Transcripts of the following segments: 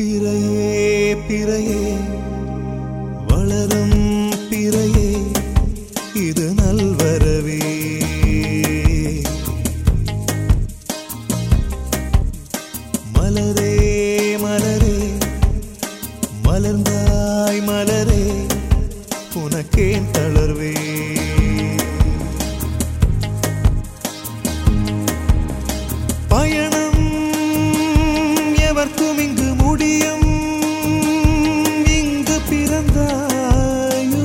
பிறையே பிறையே வளரும் பிறையே இது நல்வரவே. மலரே மலரே மலர்ந்தாய் மலரே உனக்கேன் தளர்வே. பயணம் எவர்க்கும் இங்கு முடியும், இங்கு பிறந்தாயோ.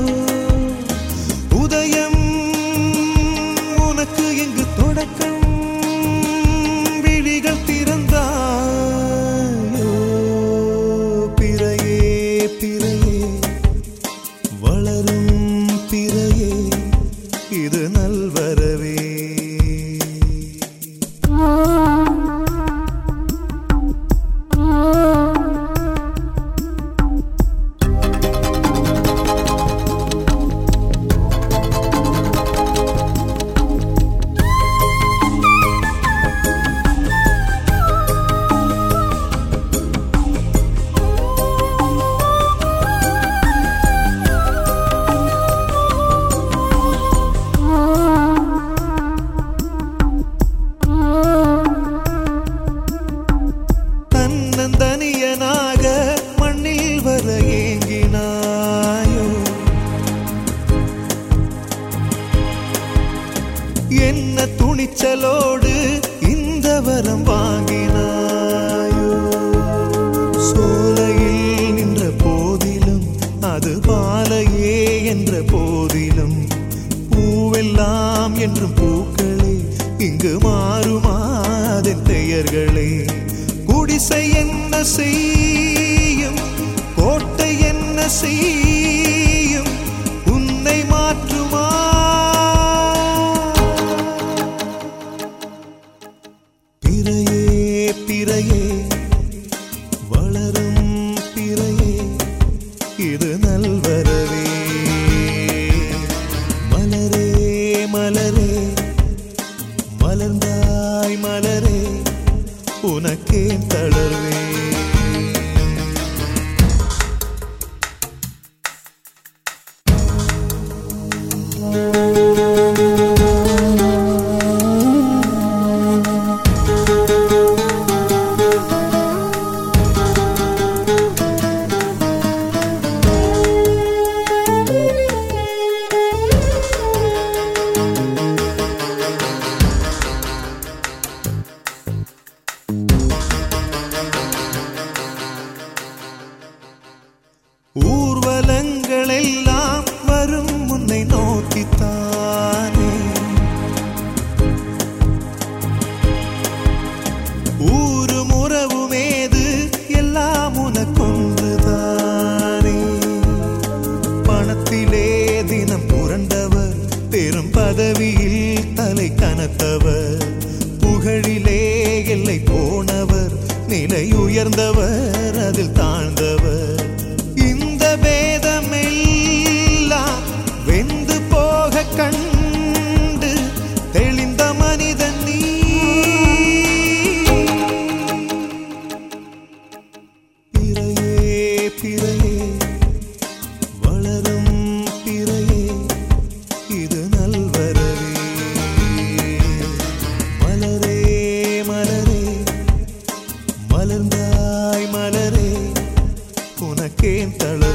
உதயம் உனக்கு இங்கு தொடக்கம், விழிகள் திறந்தாயோ. பிறையே பிறையே வளரும் பிறையே இது நல்வரவே. தன்னந்தனியனாக மண்ணில் வர ஏங்கினாயோ. என்ன துணிச்சலோடு இந்த வரம் வாங்கினாயோ. சோலையில் நின்ற போதிலும் அது பாலையே என்ற போதிலும் பூவெல்லாம் என்றும் பூக்களே இங்கு மாறுமாதன் பெயர்களே. குடிசை என்ன செய்யும், கோட்டை என்ன செய்யும், உன்னை மாற்றுமா. பிறையே பிறையே வளரும் பிறையே இது நல்வரவே. மலரே மலரே மலர்ந்தாய் மலரே உனக்கேன் தளர்வே. ஊர்வலங்கள் எல்லாம் வரும் உன்னை நோக்கித்தானே. ஊரும் உறவுமேது எல்லாம் உனக்கொன்றுதானே. பணத்திலே தினம் புரண்டவர், பெரும் பதவியில் தலை கனத்தவர், புகழிலே எல்லை போனவர், நிலை உயர்ந்தவர் அதில் தாழ்ந்தவர். இந்த பேதமெல்லாம் வெந்து போக கண்டு தெளிந்த மனிதன் நீ. பிறையே பிறையே வளரும் பிறையே இது நல்வரவே. மலரே மலரே மலர்ந்தாய் மலரே உனக்கேன் தளர்வே.